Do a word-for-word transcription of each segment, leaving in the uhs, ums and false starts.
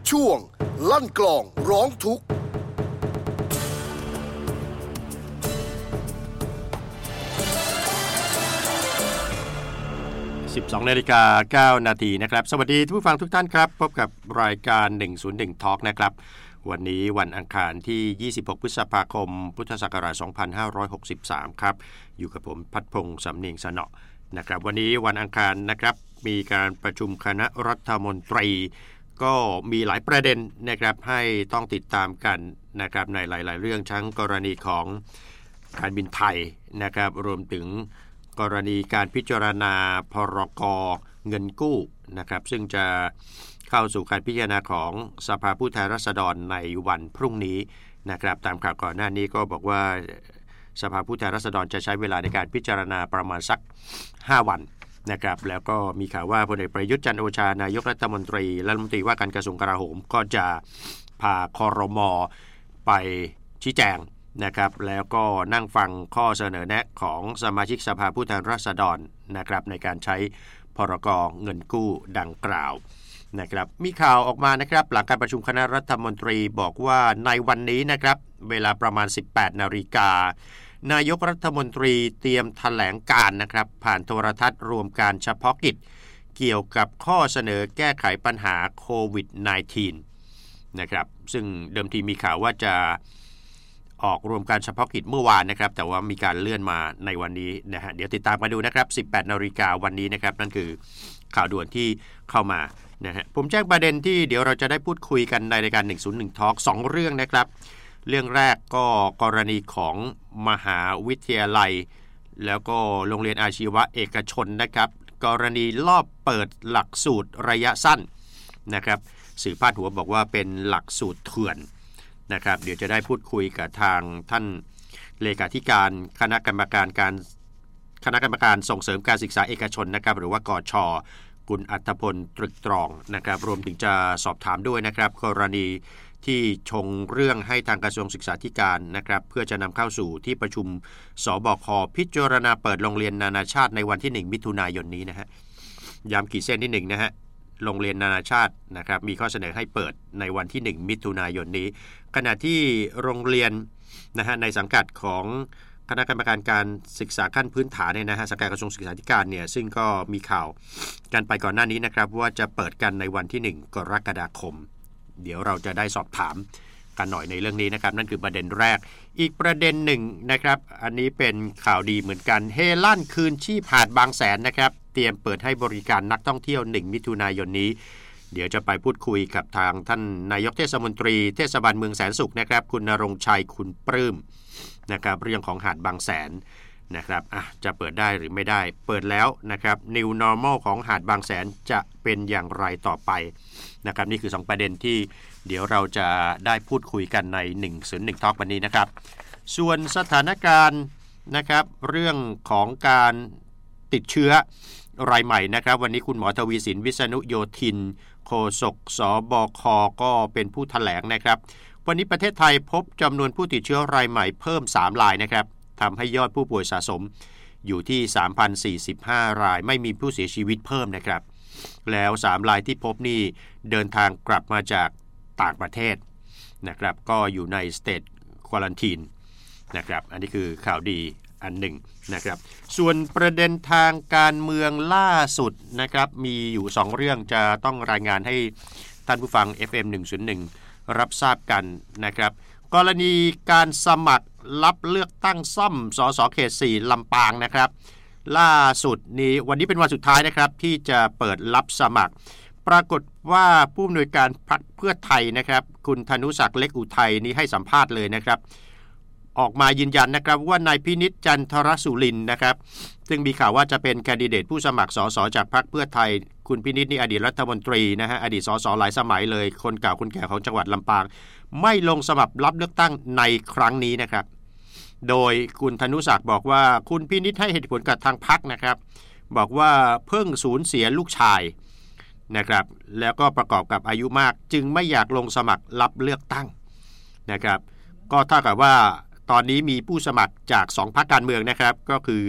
ช่วงลั่นกลองร้องทุกข์สิบสองนาฬิกาเก้านาทีนะครับสวัสดีทุกผู้ฟังทุกท่านครับพบกับรายการหนึ่งศูนย์หนึ่ง Talk นะครับวันนี้วันอังคารที่ยี่สิบหกพฤษภาคมพุทธศักราชสองพันห้าร้อยหกสิบสามครับอยู่กับผมพัฒพงษ์สำเนียงสนอนะครับวันนี้วันอังคารนะครับมีการประชุมคณะรัฐมนตรีก็มีหลายประเด็นนะครับให้ต้องติดตามกันนะครับในหลายๆเรื่องทั้งกรณีของการบินไทยนะครับรวมถึงกรณีการพิจารณาพรก.เงินกู้นะครับซึ่งจะเข้าสู่การพิจารณาของสภาผู้แทนราษฎรในวันพรุ่งนี้นะครับตามข่าวก่อนหน้านี้ก็บอกว่าสภาผู้แทนราษฎรจะใช้เวลาในการพิจารณาประมาณสักห้าวันนะครับแล้วก็มีข่าวว่าพลเอกประยุทธ์จันทร์โอชานายกรัฐมนตรีและรัฐมนตรีว่าการกระทรวงกลาโหมก็จะพาครม.ไปชี้แจงนะครับแล้วก็นั่งฟังข้อเสนอแนะของสมาชิกสภาผู้แทนราษฎรนะครับในการใช้พรก.เงินกู้ดังกล่าวนะครับมีข่าวออกมานะครับหลังการประชุมคณะรัฐมนตรีบอกว่าในวันนี้นะครับเวลาประมาณ สิบแปดนาฬิกานายกรัฐมนตรีเตรียมแถลงการนะครับผ่านโทรทัศน์รวมการเฉพาะกิจเกี่ยวกับข้อเสนอแก้ไขปัญหาโควิด สิบเก้า นะครับซึ่งเดิมทีมีข่าวว่าจะออกรวมการเฉพาะกิจเมื่อวานนะครับแต่ว่ามีการเลื่อนมาในวันนี้นะฮะเดี๋ยวติดตามมาดูนะครับ สิบแปดนาฬิกาวันนี้นะครับนั่นคือข่าวด่วนที่เข้ามานะฮะผมแจ้งประเด็นที่เดี๋ยวเราจะได้พูดคุยกันในรายการหนึ่งศูนย์หนึ่ง Talk สองเรื่องนะครับเรื่องแรกก็กรณีของมหาวิทยาลัยแล้วก็โรงเรียนอาชีวะเอกชนนะครับกรณีลอบเปิดหลักสูตรระยะสั้นนะครับสื่อพาดหัวบอกว่าเป็นหลักสูตรเถื่อนนะครับเดี๋ยวจะได้พูดคุยกับทางท่านเลขาธิการคณะกรรมการการคณะกรรมการส่งเสริมการศึกษาเอกชนนะครับหรือว่ากช.คุณอัธพลตรึกตรองนะครับรวมถึงจะสอบถามด้วยนะครับกรณีที่ชงเรื่องให้ทางกระทรวงศึกษาธิการนะครับเพื่อจะนำเข้าสู่ที่ประชุมสบคพิจารณาเปิดโรงเรียนนานาชาติในวันที่หนึ่งมิถุนายนนี้นะฮะย้ำขีดเส้นที่หนึ่งนะฮะโรงเรียนนานาชาตินะครับมีข้อเสนอให้เปิดในวันที่หนึ่งมิถุนายนนี้ขณะที่โรงเรียนนะฮะในสังกัดของคณะกรรมการการศึกษาขั้นพื้นฐานเนี่ยนะฮะสังกัดกระทรวงศึกษาธิการเนี่ยซึ่งก็มีข่าวกันไปก่อนหน้านี้นะครับว่าจะเปิดกันในวันที่หนึ่งกรกฎาคมเดี๋ยวเราจะได้สอบถามกันหน่อยในเรื่องนี้นะครับนั่นคือประเด็นแรกอีกประเด็นหนึ่งนะครับอันนี้เป็นข่าวดีเหมือนกันเฮลั่นคืนชีพหาดบางแสนนะครับเตรียมเปิดให้บริการนักท่องเที่ยวหนึ่งมิถุนายนนี้เดี๋ยวจะไปพูดคุยกับทางท่านนายกเทศมนตรีเทศบาลเมืองแสนสุขนะครับคุณณรงค์ชัยคุณปลื้มนะครับเรื่องของหาดบางแสนนะครับอ่ะจะเปิดได้หรือไม่ได้เปิดแล้วนะครับ New Normal ของหาดบางแสนจะเป็นอย่างไรต่อไปนะครับนี่คือสองประเด็นที่เดี๋ยวเราจะได้พูดคุยกันในหนึ่งศูนย์หนึ่ง Talk วันนี้นะครับส่วนสถานการณ์นะครับเรื่องของการติดเชื้อรายใหม่นะครับวันนี้คุณหมอทวีสินวิษณุโยธินโฆษกสบคก็เป็นผู้แถลงนะครับวันนี้ประเทศไทยพบจำนวนผู้ติดเชื้อรายใหม่เพิ่มสามรายนะครับทำให้ยอดผู้ป่วยสะสมอยู่ที่ สามพันสี่สิบห้า รายไม่มีผู้เสียชีวิตเพิ่มนะครับแล้วสามรายที่พบนี่เดินทางกลับมาจากต่างประเทศนะครับก็อยู่ในสเตทควอรันทีนนะครับอันนี้คือข่าวดีอันหนึ่งนะครับส่วนประเด็นทางการเมืองล่าสุดนะครับมีอยู่สองเรื่องจะต้องรายงานให้ท่านผู้ฟัง เอฟ เอ็ม หนึ่งศูนย์หนึ่ง รับทราบกันนะครับกรณีการสมัครรับเลือกตั้งซ่อมสสเขตสี่ลำปางนะครับล่าสุดนี้วันนี้เป็นวันสุดท้ายนะครับที่จะเปิดรับสมัครปรากฏว่าผู้อำนวยการพรรคเพื่อไทยนะครับคุณธนุศักดิ์เล็กอุทัยนี้ให้สัมภาษณ์เลยนะครับออกมายืนยันนะครับว่านายพินิจจันทรสุรินทร์นะครับซึ่งมีข่าวว่าจะเป็นแคนดิเดตผู้สมัครสสจากพรรคเพื่อไทยคุณพินิจนี่อดีตรัฐมนตรีนะฮะอดีตสสหลายสมัยเลยคนเก่าคนแก่ของจังหวัดลำปางไม่ลงสมัครรับเลือกตั้งในครั้งนี้นะครับโดยคุณธนุศักดิ์บอกว่าคุณพินิจให้เหตุผลกับทางพรรคนะครับบอกว่าเพิ่งสูญเสียลูกชายนะครับแล้วก็ประกอบกับอายุมากจึงไม่อยากลงสมัครรับเลือกตั้งนะครับก็เท่ากับว่าตอนนี้มีผู้สมัครจากสองพรรคการเมืองนะครับก็คือ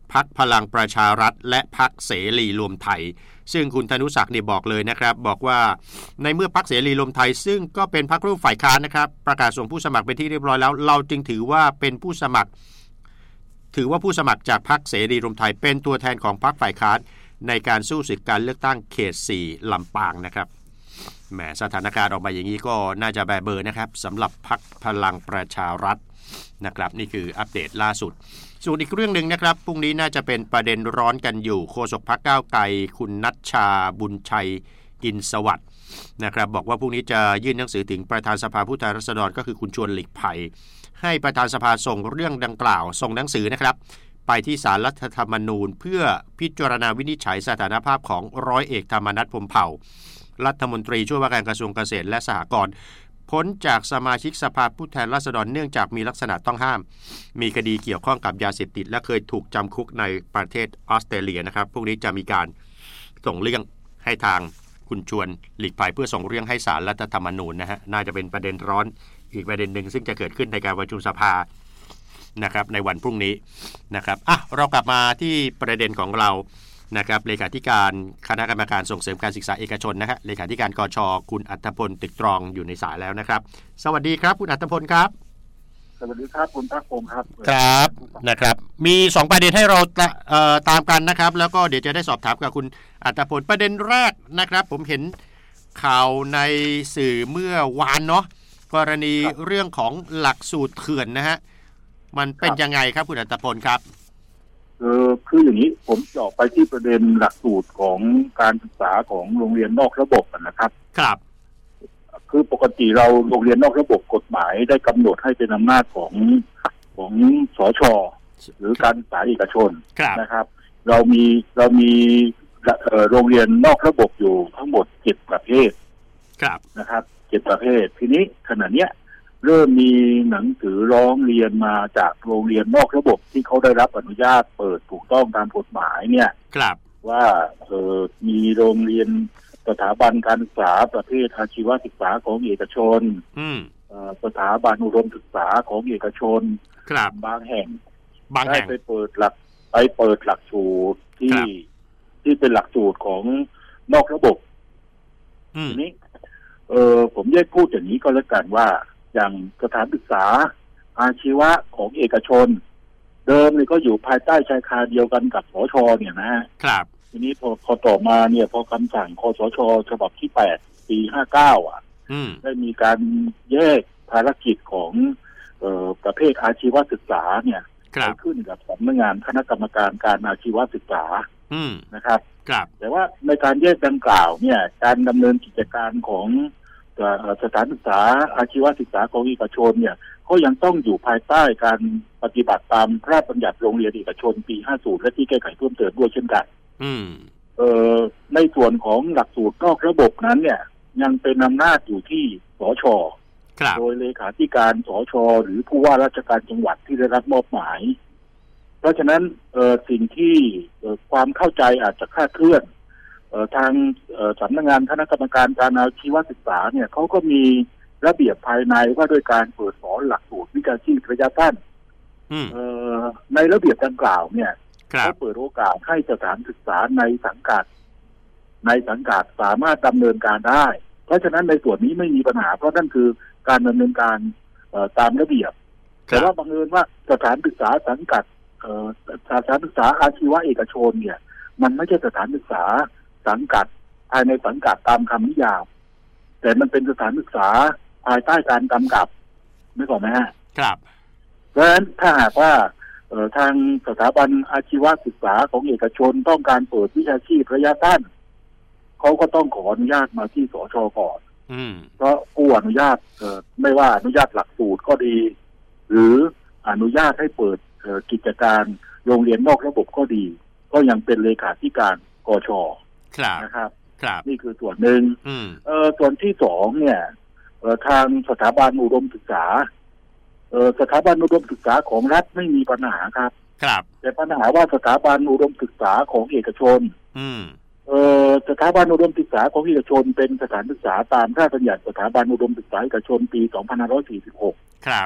พรรคพลังประชารัฐและพรรคเสรีรวมไทยซึ่งคุณธนุศักดิ์เนี่ยบอกเลยนะครับบอกว่าในเมื่อพรรคเสรีรวมไทยซึ่งก็เป็นพรรคร่วมฝ่ายค้านนะครับประกาศส่งผู้สมัครเป็นที่เรียบร้อยแล้วเราจึงถือว่าเป็นผู้สมัครถือว่าผู้สมัครจากพรรคเสรีรวมไทยเป็นตัวแทนของพรรคฝ่ายค้านในการสู้ศึกการเลือกตั้งเขตสี่ลำปางนะครับแหมสถานการณ์ออกมาอย่างนี้ก็น่าจะแบเบอร์นะครับสำหรับพรรคพลังประชารัฐนะครับนี่คืออัปเดตล่าสุดส่วนอีกเรื่องหนึ่งนะครับพรุ่งนี้น่าจะเป็นประเด็นร้อนกันอยู่โฆษกพรรคก้าวไกลคุณณัชชาบุญชัยอินสวัสดิ์นะครับบอกว่าพรุ่งนี้จะยื่นหนังสือถึงประธานสภาผู้แทนราษฎรก็คือคุณชวนหลีกภัยให้ประธานสภาส่งเรื่องดังกล่าวส่งหนังสือนะครับไปที่ศาลรัฐธรรมนูญเพื่อพิจารณาวินิจฉัยสถานภาพของร้อยเอกธรรมนัสพรหมเผ่ารัฐมนตรีช่วยว่าการกระทรวงเกษตรและสหกรณ์พ้นจากสมาชิกสภาผู้แทนราษฎรเนื่องจากมีลักษณะต้องห้ามมีคดีเกี่ยวข้องกับยาเสพติดและเคยถูกจำคุกในประเทศออสเตรเลียนะครับพวกนี้จะมีการส่งเรื่องให้ทางคุณชวนหลีกภัยเพื่อส่งเรื่องให้ศาลรัฐธรรมนูญนะฮะน่าจะเป็นประเด็นร้อนอีกประเด็นหนึ่งซึ่งจะเกิดขึ้นในการประชุมสภานะครับในวันพรุ่งนี้นะครับอ่ะเรากลับมาที่ประเด็นของเรานะครับเลขาธิการคณะกรรมการส่งเสริมการศึกษาเอกชนนะฮะเลขาธิการกช.คุณอัธพลตึกตรองอยู่ในสายแล้วนะครับสวัสดีครับคุณอัธพลครับสวัสดีครับคุณภาคภูมิครับครับนะครับมีสองประเด็นให้เราเอ่อตามกันนะครับแล้วก็เดี๋ยวจะได้สอบถามกับคุณอัธพลประเด็นแรกนะครับผมเห็นข่าวในสื่อเมื่อวานเนาะกรณีเรื่องของหลักสูตรเถื่อนนะฮะมันเป็นยังไงครับคุณอัธพลครับเออคืออย่างนี้ผมเจาะไปที่ประเด็นหลักสูตรของการศึกษาของโรงเรียนนอกระบบนะครับครับคือปกติเราโรงเรียนนอกระบบกฎหมายได้กำหนดให้เป็นอำนาจของของสช.หรือการศึกษาเอกชนนะครับเรามีเรามีโรงเรียนนอกระบบอยู่ทั้งหมดเจ็ดประเภทนะครับเจ็ดประเภททีนี้ขณะเนี้ยเริ่มมีหนังสือร้องเรียนมาจากโรงเรียนนอกระบบที่เขาได้รับอนุญาตเปิดถูกต้องตามกฎหมายเนี่ยว่าเออมีโรงเรียนสถาบันการศึกษาประเภทอาชีวศึกษาของเอกชนสถาบันอุดมศึกษาของเอกชนบางแห่งได้ไปเปิดหลักไปเปิดหลักสูตรที่ที่เป็นหลักสูตรของนอกระบบทีนี้เออผมแยกพูดอย่างนี้ก็แล้วกันว่าอย่างสถานศึกษาอาชีวะของเอกชนเดิมเนี่ยก็อยู่ภายใต้ชายคาเดียวกันกับสช.เนี่ยนะครับทีนี้พอพอต่อมาเนี่ยพอคำสั่งคสช.ฉบับที่แปดปีห้าเก้าอ่ะได้มีการแยกภารกิจของเอ่อประเภทอาชีวศึกษาเนี่ยขึ้นกับสำนักงานคณะกรรมการการอาชีวศึกษานะครับแต่ว่าในการแยกดังกล่าวเนี่ยการดำเนินกิจการของสถานศึกษาอาชีวศึกษาของเอกชนเนี่ยก็ยังต้องอยู่ภายใต้การปฏิบัติตามพระราชบัญญัติโรงเรียนเอกชนปีห้าสิบและที่แก้ไขเพิ่มเติมด้วยเช่นกันเอ่อในส่วนของหลักสูตรนอกระบบนั้นเนี่ยยังเป็นอำนาจอยู่ที่สช.โดยเลขาธิการสช.หรือผู้ว่าราชการจังหวัดที่ได้รับมอบหมายเพราะฉะนั้นเอ่อสิ่งที่เอ่อความเข้าใจอาจจะคลาดเคลื่อนเอ่อทางเอ่อสำนักงานคณะกรรมการการอาชีวศึกษาเนี่ยเขาก็มีระเบียบภายในว่าด้วยการเปิดสอนหลักสูตรวิชาชีพระยะสั้นเอ่อในระเบียบดังกล่าวเนี่ยเขาเปิดโอกาสให้สถานศึกษาในสังกัดในสังกัดสามารถดำเนินการได้เพราะฉะนั้นในส่วนนี้ไม่มีปัญหาเพราะนั่นคือการดำเนินการเอ่อตามระเบียบแต่ว่าบังเอิญว่าสถานศึกษาสังกัดเอ่อสถานศึกษาอาชีวะเอกชนเนี่ยมันไม่ใช่สถานศึกษาสังกัดภายในสังกัดตามคำนิยามแต่มันเป็นสถานศึกษาภายใต้การกำกับไม่ก่อนไหมฮะครับเพราะฉะนั้นถ้าหากว่าเอ่อทางสถาบันอาชีวศึกษาของเอกชนต้องการเปิดวิชาชีพระยะสั้นเขาก็ต้องขออนุญาตมาที่สช.ก่อนเพราะผู้อนุญาตเอ่อไม่ว่าอนุญาตหลักสูตรก็ดีหรืออนุญาตให้เปิดเอ่อกิจการโรงเรียนนอกระบบก็ดีก็ยังเป็นเลขาธิการกช.นะครับนี่คือส่วนหนึ่งเอ่อส่วนที่สองเนี่ยเอ่อทางสถาบันอุดมศึกษาเอ่อสถาบันอุดมศึกษาของรัฐไม่มีปัญหาครับครับแต่ปัญหาว่าสถาบันอุดมศึกษาของเอกชนเอ่อสถาบันอุดมศึกษาของเอกชนเป็นสถานศึกษาตามพระราชบัญญัติสถาบันอุดมศึกษาเอกชนปีสองพันห้าร้อยสี่สิบหกครับ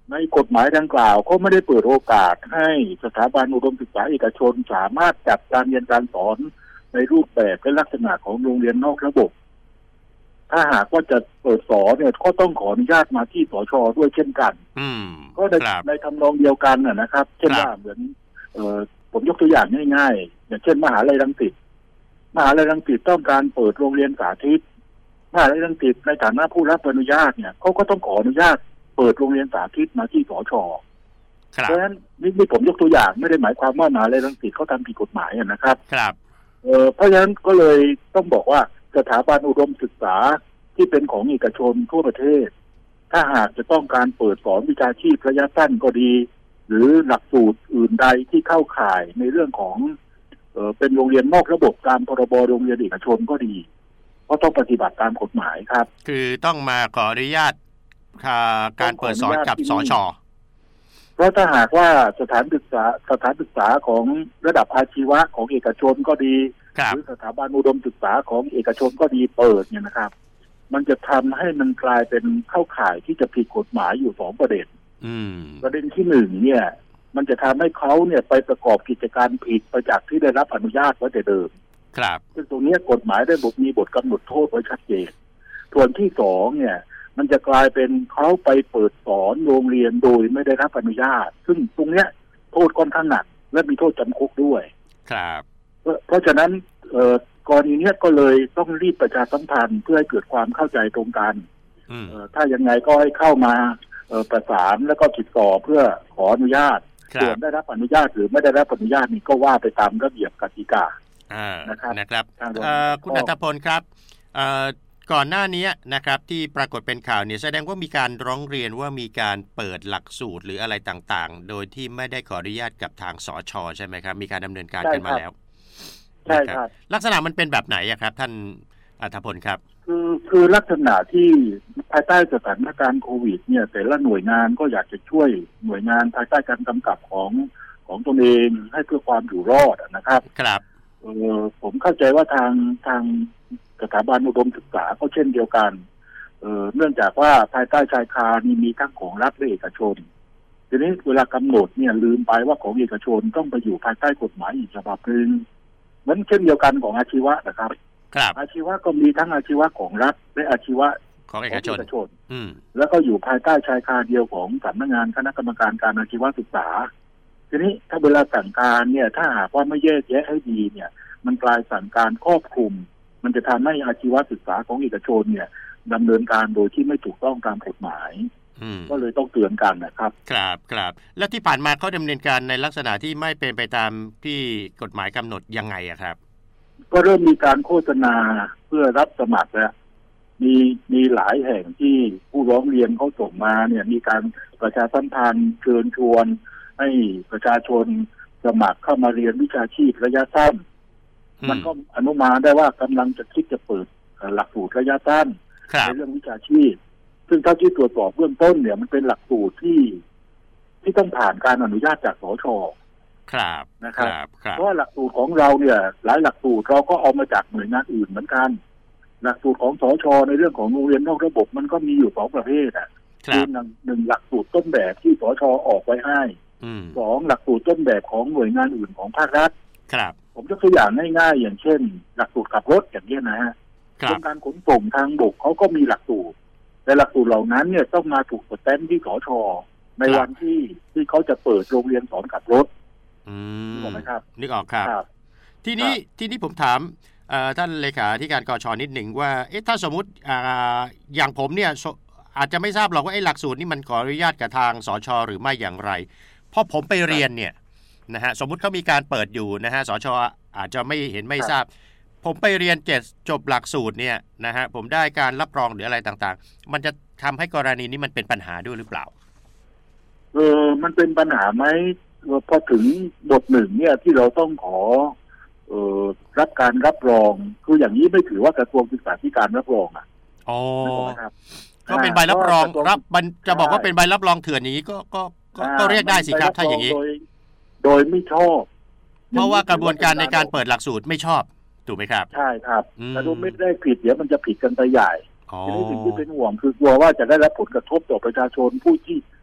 ในกฎหมายดังกล่าวก็ไม่ได้เปิดโอกาสให้สถาบันอุดมศึกษาเอกชนสามารถจัดการเรียนการสอนในรูปแบบและลักษณะของโรงเรียนนอกระบบถ้าหากว่าจะเปิดสอนเนี่ยก็ต้องขออนุญาตมาที่สช.ด้วยเช่นกันก็ในในทำนองเดียวกันนะครับเช่นว่าเหมือนเอ่อผมยกตัวอย่างง่ายๆอย่างเช่นมหาลัยรังสิตมหาลัยรังสิตต้องการเปิดโรงเรียนสาธิตมหาลัยรังสิตในฐานะผู้รับอนุญาตเนี่ยเขาก็ต้องขออนุญาตเปิดโรงเรียนสาธิตมาที่สช.เพราะฉะนั้นนี่นี่ผมยกตัวอย่างไม่ได้หมายความว่ามหาลัยรังสิตเขาทำผิดกฎหมายนะครับครับเอ่อเพราะฉะนั้นก็เลยต้องบอกว่าสถาบันอุดมศึกษาที่เป็นของเอกชนทั่วประเทศถ้าหากจะต้องการเปิดสอนวิชาชีพระยะสั้นก็ดีหรือหลักสูตรอื่นใดที่เข้าข่ายในเรื่องของเอ่อเป็นโรงเรียนนอกระบบตามพรบโรงเรียนเอกชนก็ดีก็ต้องปฏิบัติตามกฎหมายครับคือต้องมาขออนุญาตการเปิดสอนกับสช. เพราะถ้าหากว่าสถานศึกษาสถานศึกษาของระดับอาชีวะของเอกชนก็ดีหรือสถาบันอุดมศึกษาของเอกชนก็ดีเปิดเนี่ยนะครับมันจะทำให้มันกลายเป็นเข้าข่ายที่จะผิดกฎหมายอยู่สองประเด็นประเด็นที่หนึ่งเนี่ยมันจะทำให้เขาเนี่ยไปประกอบกิจการผิดไปจากที่ได้รับอนุญาตไว้แต่เดิมครับซึ่งตรงนี้กฎหมายได้บทมีบทกำหนดโทษไว้ชัดเจนส่วนที่สองเนี่ยมันจะกลายเป็นเขาไปเปิดสอนโรงเรียนโดยไม่ได้รับอนุญาตซึ่งตรงเนี้ยโทษค่อนข้างหนักและมีโทษจำคุกด้วยครับเพราะเพราะฉะนั้นเอ่อกรณีนี้ก็เลยต้องรีบประชาสัมพันธ์เพื่อให้เกิดความเข้าใจตรงกันเอ่อถ้ายังไงก็ให้เข้ามาเอ่อประสานแล้วก็ติดต่อเพื่อขออนุญาตส่วนได้รับอนุญาตหรือไม่ได้รับอนุญาตนี่ก็ว่าไปตามระเบียบกติกานะครับนะครับคุณอัธพลครับก่อนหน้านี้นะครับที่ปรากฏเป็นข่าวเนี่ยแสดงว่ามีการร้องเรียนว่ามีการเปิดหลักสูตรหรืออะไรต่างๆโดยที่ไม่ได้ขออนุญาตกับทางสช.ใช่ไหมครับมีการดำเนินการกันมาแล้วใช่ครับลักษณะมันเป็นแบบไหนครับท่านอัธพลครับคือคือลักษณะที่ภายใต้สถานการณ์โควิดเนี่ยแต่ละหน่วยงานก็อยากจะช่วยหน่วยงานภายใต้การกำกับของของตนเองให้เพื่อความอยู่รอดนะครับครับเออผมเข้าใจว่าทางทางสถาบันอุดมศึกษาก็เช่นเดียวกันเอ่อเนื่องจากว่าภายใต้ชายคานี่มีทั้งของรัฐและเอกชนทีนี้เวลากำหนดเนี่ยลืมไปว่าของเอกชนต้องไปอยู่ภายใต้กฎหมายอีกฉบับนึงเหมือนเช่นเดียวกันของอาชีวะนะครับครับอาชีวะก็มีทั้งอาชีวะของรัฐและอาชีวะของเอกชนอืมแล้วก็อยู่ภายใต้ชายคาเดียวของสำนักงานคณะกรรมการการอาชีวศึกษาทีนี้ถ้าเวลาสั่งการเนี่ยถ้าหากว่าไม่แยกแยะให้ดีเนี่ยมันกลายสั่งการครอบคลุมมันจะทำให้อาชีวศึกษาของเอกชนเนี่ยดำเนินการโดยที่ไม่ถูกต้องตามกฎหมายก็เลยต้องเตือนกันนะครับครับครับแล้วที่ผ่านมาเขาดำเนินการในลักษณะที่ไม่เป็นไปตามที่กฎหมายกำหนดยังไงอะครับก็เริ่มมีการโฆษณาเพื่อรับสมัครแล้วมีมีหลายแห่งที่ผู้ร้องเรียนเขาส่งมาเนี่ยมีการประชาสัมพันธ์เชิญชวนให้ประชาชนสมัครเข้ามาเรียนวิชาชีพระยะสั้นมันก็อนุมานได้ว่ากำลังจะคิดจะเปิดหลักสูตรระยะสั้นในเรื่องวิชาชีพซึ่งเท่าที่ตรวจสอบเบื้องต้นเนี่ยมันเป็นหลักสูตรที่ที่ต้องผ่านการอนุญาตจากสช. ครับนะครับเพราะหลักสูตรของเราเนี่ยหลายหลักสูตรเราก็เอามาจากหน่วยงานอื่นเหมือนกันหลักสูตรของสช.ในเรื่องของโรงเรียนนอกระบบมันก็มีอยู่สองประเภทอ่ะคือหนึ่งหลักสูตรต้นแบบที่สช.ออกไว้ให้สองหลักสูตรต้นแบบของหน่วยงานอื่นของภาครัฐครับผมยกตัวอย่างง่ายๆอย่างเช่นหลักสูตรขับรถอย่างนี้นะฮะกรมการขนส่งทางบกเขาก็มีหลักสูตรแต่หลักสูตรเหล่านั้นเนี่ยต้องมาถูกสแตมป์ที่สช.ในวันที่ที่เขาจะเปิดโรงเรียนสอนขับรถนึกออกไหมครับนึกออกครับทีนี้ทีนี้ผมถามท่านเลขาธิการกช.นิดหนึ่งว่าเอ๊ะถ้าสมมุติอย่างผมเนี่ยอาจจะไม่ทราบหรอกว่าไอ้หลักสูตรนี่มันขออนุญาตกับทางสช.หรือไม่อย่างไรพอผมไปเรียนเนี่ยนะฮะสมมุติเขามีการเปิดอยู่นะฮะสช.อาจจะไม่เห็นไม่ทราบผมไปเรียนเจ็ดจบหลักสูตรเนี่ยนะฮะผมได้การรับรองหรืออะไรต่างๆมันจะทำให้กรณีนี้มันเป็นปัญหาด้วยหรือเปล่าเออมันเป็นปัญหาไหมพอถึงบทหนึ่งเนี่ยที่เราต้องขอเอ่อรับการรับรองคืออย่างนี้ไม่ถือว่ากระทรวงศึกษาธิการรับรองอ่ะอ๋อก็เป็นใบรับรองรับจะบอกว่าเป็นใบรับรองเถื่อนนี้ก็ก็ก็เรียกได้สิครับถ้าอย่างนี้โดยไม่ชอบเพราะว่ากระบวนการในการเปิดหลักสูตรไม่ชอบถูกไหมครับใช่ครับแต่ดูไม่ได้ผิดเดี๋ยวมันจะผิดกันไปใหญ่ทีนี้สิ่งที่เป็นห่วงคือกลัวว่าจะได้รับผลกระทบต่อประชาชนผู้ที่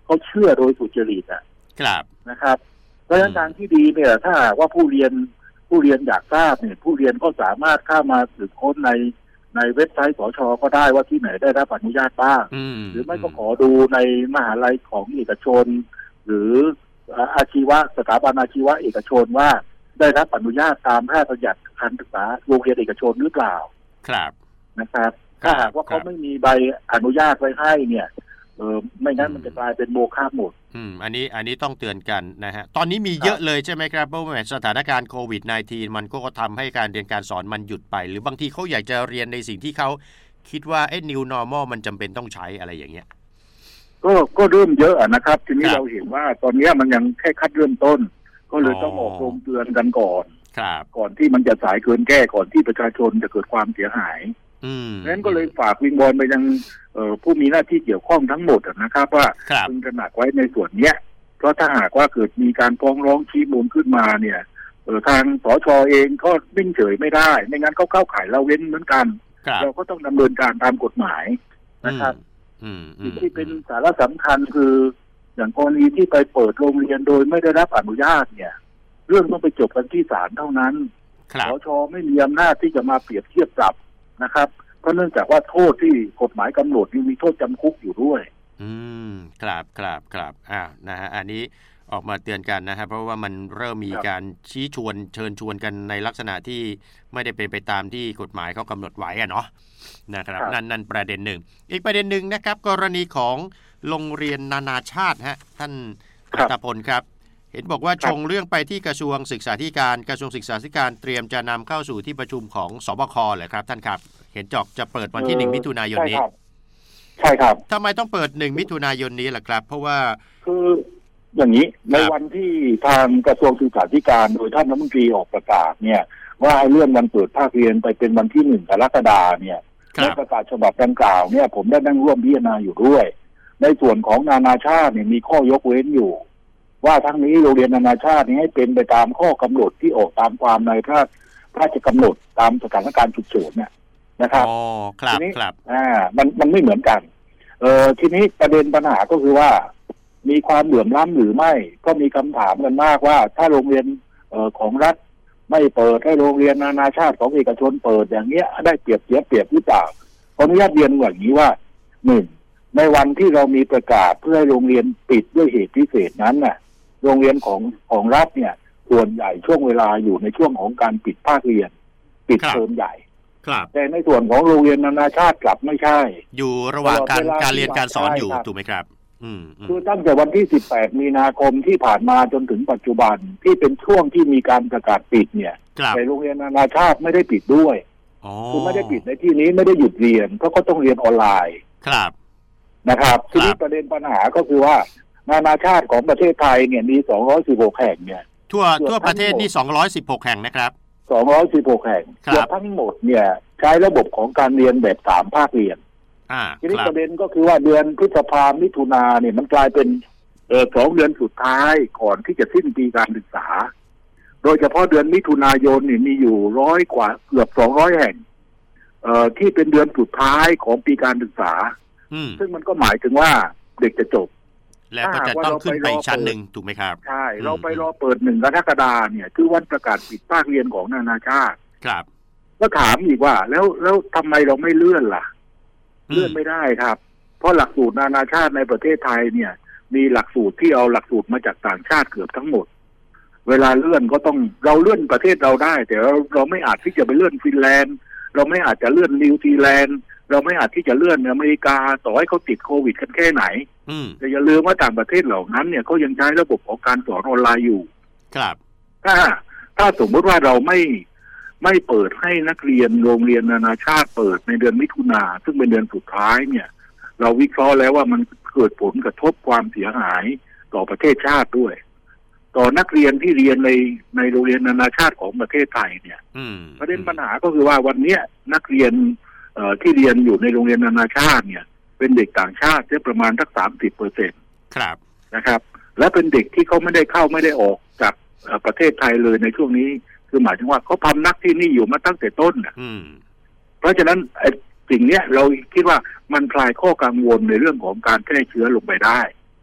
เขาเชื่อโดยสุจริตอ่ะครับนะครับเพราะฉะนั้นทางที่ดีเนี่ยถ้าว่าผู้เรียนผู้เรียนอยากทราบเนี่ยผู้เรียนก็สามารถเข้ามาสืบค้นในในเว็บไซต์สช.ก็ได้ว่าที่ไหนได้รับอนุญาตบ้างหรือไม่ก็ขอดูในมหาลัยของเอกชนหรืออาชีวะสถาบันอาชีวะเอกชนว่าได้รับอนุญาตตามพระราชบัญญัติการศึกษาโรงเรียนเอกชนหรือเปล่าครับนะครับถ้าหากว่าเขาไม่มีใบอนุญาตไว้ให้เนี่ยเออไม่งั้นมันจะกลายเป็นโมฆะหมดอืมอันนี้อันนี้ต้องเตือนกันนะฮะตอนนี้มีเยอะเลยใช่ไหมครับเพราะว่าสถานการณ์โควิด สิบเก้า มันก็ทำให้การเรียนการสอนมันหยุดไปหรือบางทีเขาอยากจะเรียนในสิ่งที่เขาคิดว่าเอ๊ะ new normal มันจำเป็นต้องใช้อะไรอย่างเงี้ยก็ก็เริ่มเยอะนะครับทีนี้เราเห็นว่าตอนนี้มันยังแค่คัดเริ่มต้นก็เลยต้องออกโรงเตือนกันก่อนก่อนที่มันจะสายเกินแก้ก่อนที่ประชาชนจะเกิดความเสียหายดังนั้นก็เลยฝากวิงวอนไปยังผู้มีหน้าที่เกี่ยวข้องทั้งหมดนะครับว่าพึงตระหนักไว้ในส่วนเนี้ยเพราะถ้าหากว่าเกิดมีการฟ้องร้องชี้มูลขึ้นมาเนี่ยทางสช.เองก็นิ่งเฉยไม่ได้ไม่งั้นเขาเข้าข่ายละเว้นเหมือนกันเราก็ต้องดำเนินการตามกฎหมายนะครับที่เป็นสาระสำคัญคืออย่างกรณีที่ไปเปิดโรงเรียนโดยไม่ได้รับอนุญาตเนี่ยเรื่องต้องไปจบกันที่ศาลเท่านั้นสช.ไม่มีอำนาจที่จะมาเปรียบเทียบปรับนะครับก็เนื่องจากว่าโทษที่กฎหมายกำหนดมีโทษจำคุกอยู่ด้วยอืมครับครับครับอ่านะฮะอันนี้ออกมาเตือนกันนะครับเพราะว่ามันเริ่มมีการชี้ชวนเชิญชวนกันในลักษณะที่ไม่ได้เป็นไปตามที่กฎหมายเขากำหนดไว้อะเนาะนะครับนั่นนั่นประเด็นหนึ่งอีกประเด็นหนึ่งนะครับกรณีของโรงเรียนนานาชาติฮะท่านอัตพลครับเห็นบอกว่าชงเรื่องไปที่กระทรวงศึกษาธิการกระทรวงศึกษาธิการเตรียมจะนำเข้าสู่ที่ประชุมของสบคเหรอครับท่านครับเห็นจอกจะเปิดวันที่หนึ่งมิถุนายนนี้ใช่ครับทำไมต้องเปิดหนึ่งมิถุนายนนี้ล่ะครับเพราะว่าคืออย่างนี้ในวันที่ทางกระทรวงศึกษาธิการโดยท่านรัฐมนตรีออกประกาศเนี่ยว่าให้เลื่อนวันเปิดภาคเรียนไปเป็นวันที่หนึ่งกรกฎาคมเนี่ยในประกาศฉบับดังกล่าวเนี่ยผมได้นั่งร่วมพิจารณาอยู่ด้วยในส่วนของนานาชาติเนี่ยมีข้อยกเว้นอยู่ว่าทั้งนี้โรงเรียนนานาชาตินี้ให้เป็นไปตามข้อกำหนดที่ออกตามความในพระราชกำหนดตามสถานการณ์ฉุกเฉินเนี่ยนะครับอ๋อครับครับอ่ามันมันไม่เหมือนกันเอ่อทีนี้ประเด็นปัญหาก็คือว่ามีความเหลื่อมล้ำหรือไม่ก็มีคำถามกันมากว่าถ้าโรงเรียนเอ่อของรัฐไม่เปิดให้โรงเรียนนานาชาติของเอกชนเปิดอย่างเงี้ยได้เปรียบเสียเปรียบหรือเปล่าขออนุญาตเรียนอย่างนี้ว่าหนึ่งในวันที่เรามีประกาศเพื่อให้โรงเรียนปิดด้วยเหตุพิเศษนั้นน่ะโรงเรียนของของรัฐเนี่ยส่วนใหญ่ช่วงเวลาอยู่ในช่วงของการปิดภาคเรียนปิดเทอมใหญ่แต่ในส่วนของโรงเรียนนานาชาติกลับไม่ใช่อยู่ระหว่างการการเรียนการสอนอยู่ถูกไหมครับอืมคือตั้งแต่วันที่สิบแปดมีนาคมที่ผ่านมาจนถึงปัจจุบันที่เป็นช่วงที่มีการประกาศปิดเนี่ยแต่โรงเรียนนานาชาติไม่ได้ปิดด้วยคือไม่ได้ปิดในที่นี้ไม่ได้หยุดเรียนเพราะก็ต้องเรียนออนไลน์ครับนะครับทีนี้ประเด็นปัญหาก็คือว่านานาชาติของประเทศไทยเนี่ยมีสองร้อยสิบหกแห่งเนี่ยทั่วทั่วประเทศนี่สองร้อยสิบหกแห่งนะครับสองร้อยสิบหกแห่งเกือบทั้งหมดเนี่ยใช้ระบบของการเรียนแบบสามภาคเรียนทีนี้ประเด็นก็คือว่าเดือนพฤษภาคมมิถุนาเนี่ยมันกลายเป็นเอ่อสองเดือนสุดท้ายก่อนที่จะสิ้นปีการศึกษาโดยเฉพาะเดือนมิถุนายนเนี่ยมีอยู่ร้อยกว่าเกือบสองร้อยแห่งเอ่อที่เป็นเดือนสุดท้ายของปีการศึกษาซึ่งมันก็หมายถึงว่าเด็กจะจบแล้วก็จะต้องขึ้นไปชั้นหนึ่งถูกไหมครับใช่เราไปรอเปิดหนึ่งกรกฎาคมเนี่ยคือวันประกาศปิดภาคเรียนของนานาชาติครับก็ถามอีกว่าแล้วแล้วทำไมเราไม่เลื่อนล่ะเลื่อนไม่ได้ครับเพราะหลักสูตรนานาชาติในประเทศไทยเนี่ยมีหลักสูตรที่เอาหลักสูตรมาจากต่างชาติเกือบทั้งหมดเวลาเลื่อนก็ต้องเราเลื่อนประเทศเราได้แต่เราเราไม่อาจที่จะไปเลื่อนฟินแลนด์เราไม่อาจจะเลื่อนนิวซีแลนด์เราไม่อาจที่จะเลื่อนอเมริกาต่อให้เขาติดโควิดกันแค่ไหนแต่อย่าลืมว่าต่างประเทศเหล่านั้นเนี่ยเขายังใช้ระบบของการสอนออนไลน์อยู่ครับถ้าถ้าสมมติว่าเราไม่ไม่เปิดให้นักเรียนโรงเรียนนานาชาติเปิดในเดือนมิถุนาซึ่งเป็นเดือนสุดท้ายเนี่ยเราวิเคราะห์แล้วว่ามันเกิดผลกระทบความเสียหายต่อประเทศชาติด้วยต่อนักเรียนที่เรียนในในโรงเรียนนานาชาติของประเทศไทยเนี่ยประเด็นปัญหาก็คือว่าวันนี้นักเรียนเอ่อที่เรียนอยู่ในโรงเรียนนานาชาติเนี่ยเป็นเด็กต่างชาติที่ประมาณสักสามสิบเปอร์เซ็นต์ครับนะครับและเป็นเด็กที่เขาไม่ได้เข้าไม่ได้ออกจากประเทศไทยเลยในช่วงนี้คือหมายถึงว่าเขาพำนักที่นี่อยู่มาตั้งแต่ต้นนะเพราะฉะนั้นไอ้สิ่งเนี้ยเราคิดว่ามันคลายข้อกังวลในเรื่องของการแพร่เชื้อลงไปได้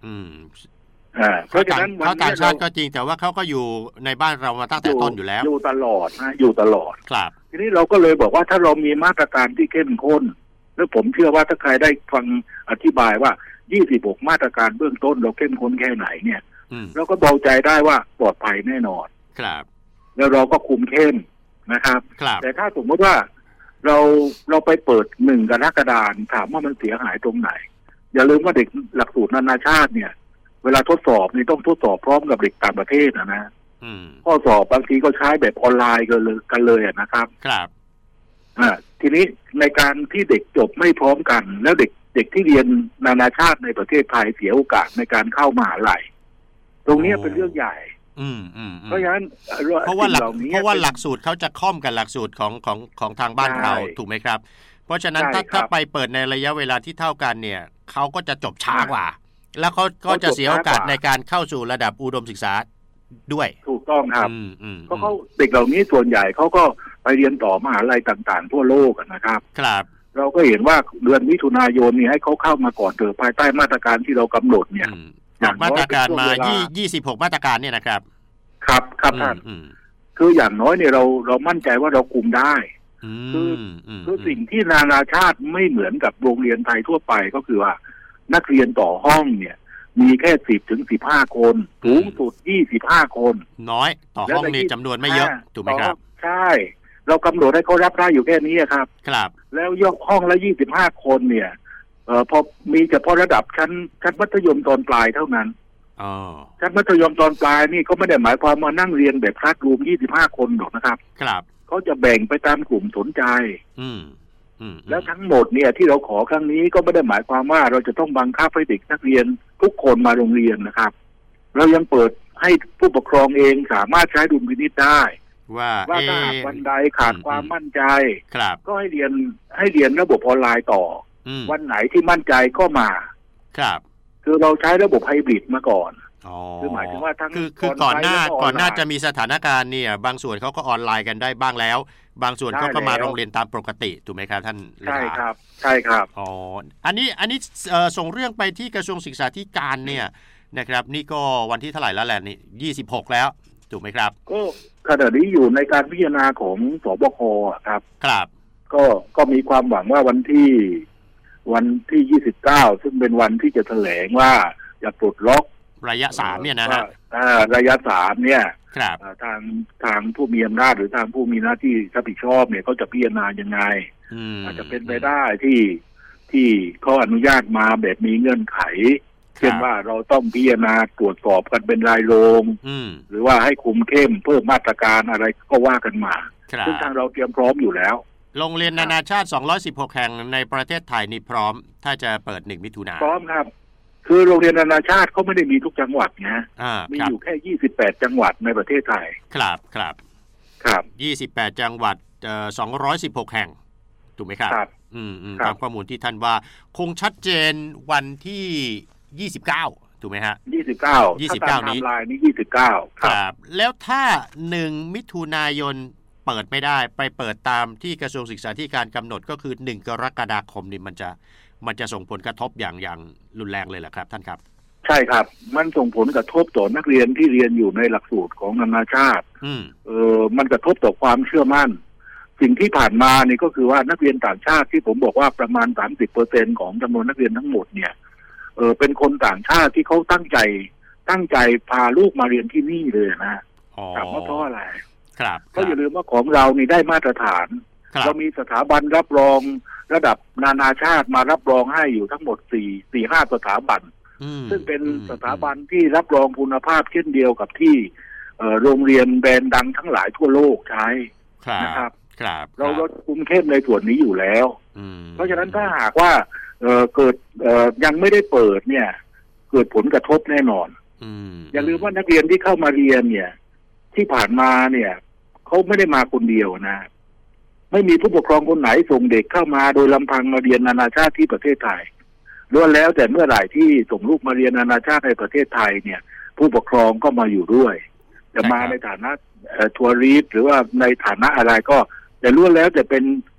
อืมอ่าเพราะฉะนั้นเขาต่างชาติก็จริงแต่ว่าเขาก็อยู่ในบ้านเรามาตั้งแต่ต้นอยู่แล้วอยู่ตลอดนะอยู่ตลอดครับทีนี้เราก็เลยบอกว่าถ้าเรามีมาตรการที่เข้มข้นแล้วผมเชื่อว่าถ้าใครได้ฟังอธิบายว่ายี่สิบหกมาตรการเบื้องต้นเราเข้มข้นแค่ไหนเนี่ยเราก็เบาใจได้ว่าปลอดภัยแน่นอนครับแล้วเราก็คุมเข้มนะครับแต่ถ้าสมมติว่าเราเราไปเปิดหนึ่งกรกฎาคมถามว่ามันเสียหายตรงไหนอย่าลืมว่าเด็กหลักสูตรนานาชาติเนี่ยเวลาทดสอบนี่ต้องทดสอบพร้อมกับเด็กต่างประเทศนะนะข้อสอบบางทีก็ใช้แบบออนไลน์กันเลยกันเลยนะครับครับอ่าทีนี้ในการที่เด็กจบไม่พร้อมกันแล้วเด็กเด็กที่เรียนนานาชาติในประเทศไทยเสียโอกาสในการเข้ามหาลัยตรงนี้เป็นเรื่องใหญ่อืมอืมเพราะฉะนั้นเพราะว่าหลักเพราะว่าหลักสูตรเขาจะค่อมกันหลักสูตรของของของทางบ้านเราถูกไหมครับเพราะฉะนั้นถ้าถ้าไปเปิดในระยะเวลาที่เท่ากันเนี่ยเขาก็จะจบช้ากว่าแล้วเขาก็จะเสียโอกาสในการเข้าสู่ระดับอุดมศึกษาด้วยถูกต้องครับเพราะเขาเด็กเหล่านี้ส่วนใหญ่เขาก็ไปเรียนต่อมหาลัยต่างๆทั่วโลกนะครับครับเราก็เห็นว่าเดือนมิถุนายนนี่ให้เขาเข้ามาก่อนเถอะภายใต้มาตรการที่เรากำหนดเนี่ยจากมาตรการมายี่สิบหกมาตรการเนี่ยนะครับครับครับท่านคืออย่างน้อยเนี่ยเราเรามั่นใจว่าเราคุมได้คือคือสิ่งที่นานาชาติไม่เหมือนกับโรงเรียนไทยทั่วไปก็คือว่านักเรียนต่อห้องเนี่ยมีแค่สิบถึงสิบห้าคนสูงสุดยี่สิบห้าคนน้อยต่อห้องนี่จำนวนไม่เยอะถูกไหมครับใช่เรากำหนดให้เขารับได้อยู่แค่นี้ครับครับแล้วยกห้องละยี่สิบห้าคนเนี่ยเอ่อพอมีเฉพาะระดับชั้นชั้นมัธยมตอนปลายเท่านั้นอ๋อชั้นมัธยมตอนปลายนี่ก็ไม่ได้หมายความว่านั่งเรียนแบบคลาสรูมยี่สิบห้าคนหรอกนะครับครับเขาจะแบ่งไปตามกลุ่มสนใจอืมแล้วทั้งหมดเนี่ยที่เราขอครั้งนี้ก็ไม่ได้หมายความว่าเราจะต้องบังคับให้เด็กนักเรียนทุกคนมาโรงเรียนนะครับเรายังเปิดให้ผู้ปกครองเองสามารถใช้ดุลพินิจได้ว่าว่าถ้าวันใดขาดความมั่นใจก็ให้เรียนให้เรียนระบบออนไลน์ต่อวันไหนที่มั่นใจก็มาครับคือเราใช้ระบบไฮบริดมาก่อนคือหมายถึงว่าทั้งคือคือก่อนหน้าก่อนหน้าจะมีสถานการณ์เนี่ยบางส่วนเขาก็ออนไลน์กันได้บ้างแล้วบางส่วนเขาก็มาโรงเรียนตามปกติถูกไหมครับท่านใช่ครับใช่ครับอ๋ออันนี้อันนี้ส่งเรื่องไปที่กระทรวงศึกษาธิการเนี่ยนะครับนี่ก็วันที่เท่าไหร่แล้วแหละนี่ยี่สิบหกแล้วถูกไหมครับก็ขณะนี้อยู่ในการพิจารณาของสบคครับครับก็ก็มีความหวังว่าวันที่วันที่ยี่สิบเก้าซึ่งเป็นวันที่จะแถลงว่าจะปลดล็อกระยะสามเนี่ยนะฮะระยะสามเนี่ยครับทางทางผู้มีอำนาจหรือทางผู้มีหน้าที่รับผิดชอบเนี่ยเขาจะพิจารณายังไงอาจจะเป็นไปได้ที่ที่เขาอนุญาตมาแบบมีเงื่อนไขเช่นว่าเราต้องพิจารณาตรวจสอบกันเป็นรายโรงหรือว่าให้คุมเข้มเพิ่มมาตรการอะไรก็ว่ากันมาซึ่งทางเราเตรียมพร้อมอยู่แล้วโรงเรียนนานาชาติสองร้อยสิบหกแห่งในประเทศไทยนี่พร้อมถ้าจะเปิดหนึ่งมิถุนายนพร้อมครับคือโรงเรียนนานาชาติเขาไม่ได้มีทุกจังหวัดนะมีอยู่แค่ยี่สิบแปดจังหวัดในประเทศไทยครับครับครับยี่สิบแปดจังหวัดเอ่อสองร้อยสิบหกแห่งถูกไหมครับครับอืมๆตามข้อมูลที่ท่านว่าคงชัดเจนวันที่ยี่สิบเก้าถูกไหมฮะยี่สิบเก้ายี่สิบเก้านี้ไทม์ไลน์นี้ยี่สิบเก้าครับแล้วถ้าหนึ่งมิถุนายนเปิดไม่ได้ไปเปิดตามที่กระทรวงศึกษาธิการกำหนดก็คือหนึ่งกรกฎาคมนี่มันจะมันจะส่งผลกระทบอย่างอย่างรุนแรงเลยเหรอครับท่านครับใช่ครับมันส่งผลกระทบต่อนักเรียนที่เรียนอยู่ในหลักสูตรของนานาชาติเออมันกระทบต่อความเชื่อมั่นสิ่งที่ผ่านมานี่ก็คือว่านักเรียนต่างชาติที่ผมบอกว่าประมาณ สามสิบเปอร์เซ็นต์ ของจำนวนนักเรียนทั้งหมดเนี่ยเออเป็นคนต่างชาติที่เขาตั้งใจตั้งใจพาลูกมาเรียนที่นี่เลยนะถามว่าเพราะอะไรครับก็อย่าลืมว่าของเรานี่ได้มาตรฐานเรามีสถาบันรับรองระดับนานาชาติมารับรองให้อยู่ทั้งหมดสี่ สี่ ห้าสถาบันซึ่งเป็นสถาบันที่รับรองคุณภาพเช่นเดียวกับที่โรงเรียนแบรนด์ดังทั้งหลายทั่วโลกใช้นะครับเราลดคุมเข้มในส่วนนี้อยู่แล้วเพราะฉะนั้นถ้าหากว่าเอ่อเกิดเอ่อยังไม่ได้เปิดเนี่ยเกิดผลกระทบแน่นอนอย่าลืมว่านักเรียนที่เข้ามาเรียนเนี่ยที่ผ่านมาเนี่ยเขาไม่ได้มาคนเดียวนะไม่มีผู้ปกครองคนไหนส่งเด็กเข้ามาโดยลำพังมาเรียนนานาชาติที่ประเทศไทยล้วนแล้วแต่เมื่อไหร่ที่ส่งลูกมาเรียนนานาชาติในประเทศไทยเนี่ยผู้ปกครองก็มาอยู่ด้วยจะมาในฐานะทัวริสต์หรือว่าในฐานะอะไรก็แต่ล้วนแล้วแต่เป็น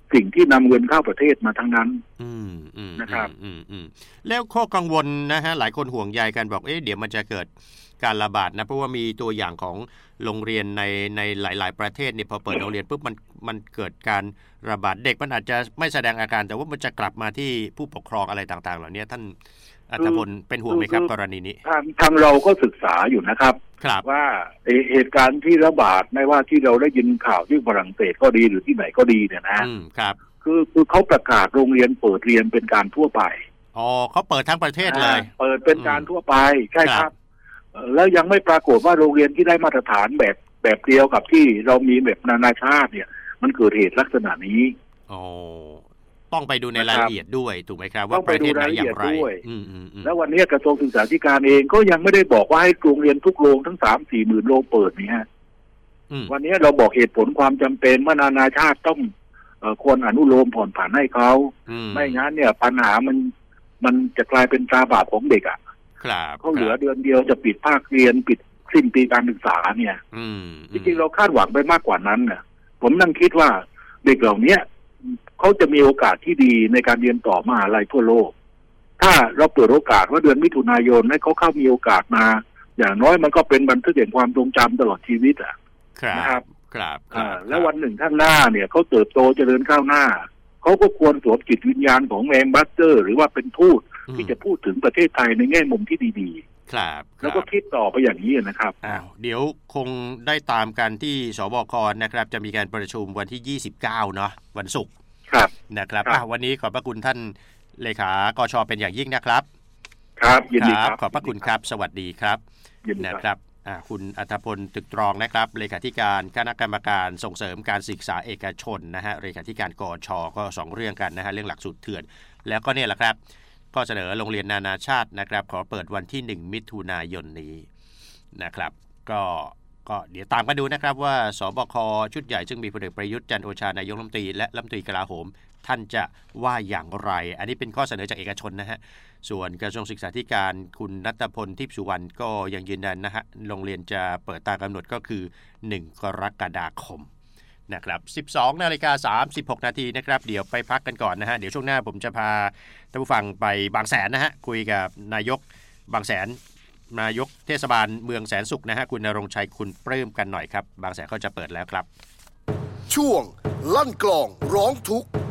สิ่งที่นำเงินเข้าประเทศมาทั้งนั้นอืมอืมนะครับอืมอืมแล้วข้อกังวลนะฮะหลายคนห่วงใยกันบอกเอ๊ะเดี๋ยวมันจะเกิดการระบาดนะเพราะว่ามีตัวอย่างของโรงเรียนในในหลายๆประเทศเนี่ยพอเปิดโรงเรียนปุ๊บมันมันเกิดการระบาดเด็กมันอาจจะไม่แสดงอาการแต่ว่ามันจะกลับมาที่ผู้ปกครองอะไรต่างๆเหล่านี้ท่านอัธพลเป็นห่วงไหมครับกรณีนี้ทางทางเราก็ศึกษาอยู่นะครับว่าเหตุการณ์ที่ระบาดไม่ว่าที่เราได้ยินข่าวที่ฝรั่งเศสก็ดีหรือที่ไหนก็ดีเนี่ยนะครับคือคือเขาประกาศโรงเรียนเปิดเรียนเป็นการทั่วไปอ๋อเขาเปิดทั้งประเทศเลยเปิดเป็นการทั่วไปใช่ครับแล้วยังไม่ปรากฏว่าโรงเรียนที่ได้มาตรฐานแบบแบบเดียวกับที่เรามีแบบนานาชาติเนี่ยมันเกิดเหตุลักษณะนี้อ๋อต้องไปดูในรายละเอียดด้วยถูกไหมครับว่าประเทศไหนอย่างไรแล้ววันนี้กระทรวงศึกษาธิการเองก็ยังไม่ได้บอกว่าให้โรงเรียนทุกโรงทั้งสามสี่หมื่นโรงเปิดนี่ฮะวันนี้เราบอกเหตุผลความจำเป็นว่านานาชาติต้องควรอนุโลมผ่อนผันให้เขาไม่งั้นเนี่ยปัญหามันมันจะกลายเป็นตราบาปของเด็กอ่ะเขาเหลือเดือนเดียวจะปิดภาคเรียนปิดสิ้นปีการศึกษาเนี่ยจริงๆเราคาดหวังไปมากกว่านั้นนะผมนั่งคิดว่าเด็กเหล่านี้เขาจะมีโอกาสที่ดีในการเรียนต่อมหาลัยทั่วโลกถ้าเราเปิดโอกาสว่าเดือนมิถุนายนให้เขาเข้ามีโอกาสมาอย่างน้อยมันก็เป็นบันทึกแห่งความทรงจำตลอดชีวิตอ่ะนะครับครับแล้ววันหนึ่งข้างหน้าเนี่ยเขาเติบโตเจริญก้าวหน้าเขาก็ควรสวมจิตวิญญาณของแอมบาสเดอร์หรือว่าเป็นทูตที่จะพูดถึงประเทศไทยในแง่มุมที่ดีๆครับแล้วก็คิดต่อไปอย่างนี้นะครับอ้าวเดี๋ยวคงได้ตามกันที่สบคนะครับจะมีการประชุมวันที่ยี่สิบเก้าเนาะวันศุกร์ครับนะครับวันนี้ขอบพระคุณท่านเลขากช.เป็นอย่างยิ่งนะครับครับยินดีครับขอบพระคุณครับสวัสดีครับนะครับคุณอัธพลตึกตรองนะครับเลขาธิการคณะกรรมการส่งเสริมการศึกษาเอกชนนะฮะเลขาธิการกช.ก็สองเรื่องกันนะฮะเรื่องหลักสูตรเถื่อนแล้วก็เนี่ยแหละครับก็เสนอโรงเรียนนานาชาตินะครับขอเปิดวันที่หนึ่งมิถุนายนนี้นะครับก็ก็เดี๋ยวตามกันดูนะครับว่าสบคชุดใหญ่ซึ่งมีพลเอกประยุทธ์จันทร์โอชานายกรัฐมนตรีและรัฐมนตรีกลาโหมท่านจะว่าอย่างไรอันนี้เป็นข้อเสนอจากเอกชนนะฮะส่วนกระทรวงศึกษาธิการคุณณัฐพลทิพย์สุวรรณก็ยังยืนยันนะฮะโรงเรียนจะเปิดตามกำหนดก็คือหนึ่งกรกฎาคมนะครับ สิบสองนาฬิกาสามสิบหกนาทีนะครับเดี๋ยวไปพักกันก่อนนะฮะเดี๋ยวช่วงหน้าผมจะพาท่านผู้ฟังไปบางแสนนะฮะคุยกับนายกบางแสนนายกเทศบาลเมืองแสนสุขนะฮะคุณณรงค์ชัยคุณปลื้มกันหน่อยครับบางแสนเขาจะเปิดแล้วครับช่วงลั่นกลองร้องทุกข์